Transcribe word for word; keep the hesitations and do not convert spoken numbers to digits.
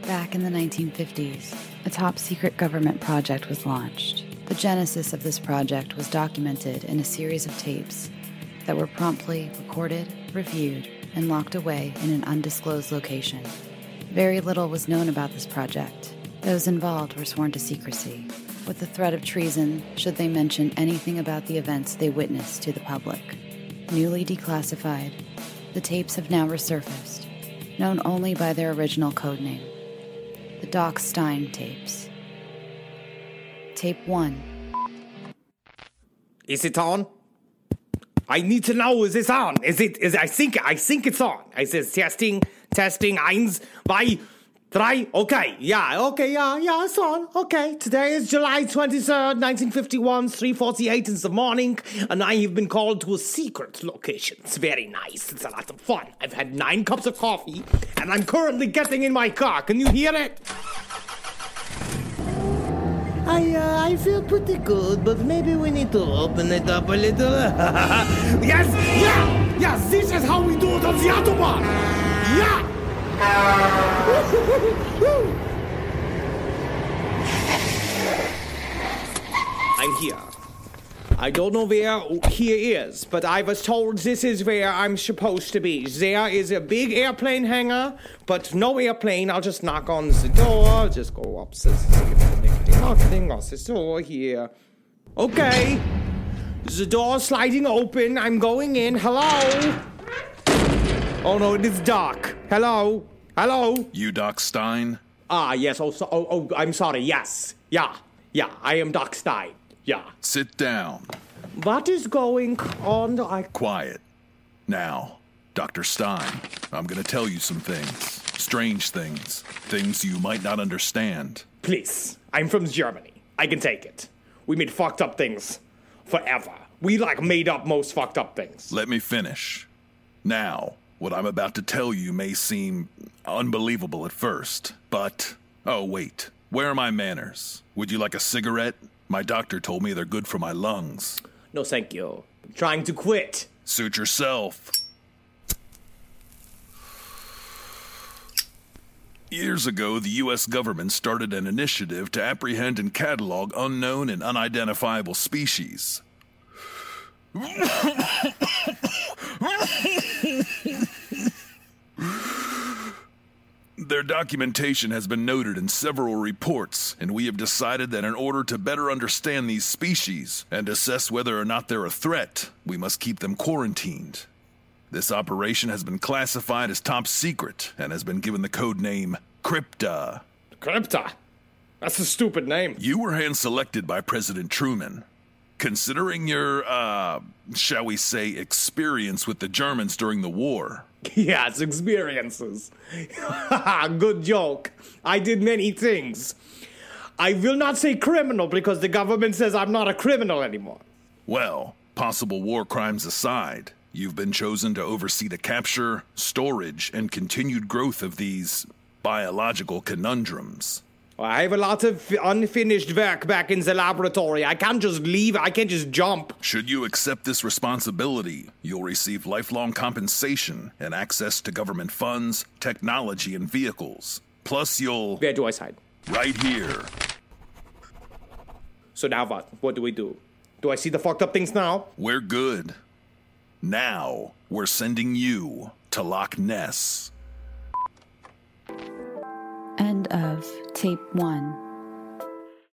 Back in the nineteen fifties, a top-secret government project was launched. The genesis of this project was documented in a series of tapes that were promptly recorded, reviewed, and locked away in an undisclosed location. Very little was known about this project. Those involved were sworn to secrecy, with the threat of treason should they mention anything about the events they witnessed to the public. Newly declassified, the tapes have now resurfaced, known only by their original codename, the Doc Stein tapes. Tape one. Is it on? I need to know, is this on? Is it, is, I think, I think it's on. I says testing, testing, eins, zwei, drei, okay, yeah, okay, yeah, yeah, it's on, okay. Today is July twenty-third, nineteen fifty-one, three forty-eight in the morning, and I have been called to a secret location. It's very nice, it's a lot of fun. I've had nine cups of coffee, and I'm currently getting in my car. Can you hear it? I, uh, I feel pretty good, but maybe we need to open it up a little. Yes, yeah, yes, this is how we do it on the Autobahn. Yeah. I'm here. I don't know where here is, but I was told this is where I'm supposed to be. There is a big airplane hangar, but no airplane. I'll just knock on the door. Just go up, see if the knocking on the door here. Okay. The door sliding open. I'm going in. Hello? Oh no, it is Doc. Hello? Hello? You Doc Stein? Ah, yes. Oh, so, oh, oh, I'm sorry. Yes. Yeah. Yeah, I am Doc Stein. Yeah. Sit down. What is going on? I... Quiet. Now, Doctor Stein, I'm gonna tell you some things. Strange things. Things you might not understand. Please. I'm from Germany. I can take it. We made fucked up things forever. We, like, made up most fucked up things. Let me finish. Now, what I'm about to tell you may seem unbelievable at first, but... Oh, wait. Where are my manners? Would you like a cigarette? My doctor told me they're good for my lungs. No, thank you. I'm trying to quit. Suit yourself. Years ago, the U S government started an initiative to apprehend and catalog unknown and unidentifiable species. Their documentation has been noted in several reports, and we have decided that in order to better understand these species and assess whether or not they're a threat, we must keep them quarantined. This operation has been classified as top secret and has been given the code name Crypta. Crypta? That's a stupid name. You were hand-selected by President Truman. Considering your, uh, shall we say, experience with the Germans during the war. Yes, experiences. Good joke. I did many things. I will not say criminal because the government says I'm not a criminal anymore. Well, possible war crimes aside, you've been chosen to oversee the capture, storage, and continued growth of these biological conundrums. I have a lot of unfinished work back in the laboratory. I can't just leave. I can't just jump. Should you accept this responsibility, you'll receive lifelong compensation and access to government funds, technology, and vehicles. Plus, you'll... Where do I sign? Right here. So now what? What do we do? Do I see the fucked up things now? We're good. Now, we're sending you to Loch Ness. End of Tape one.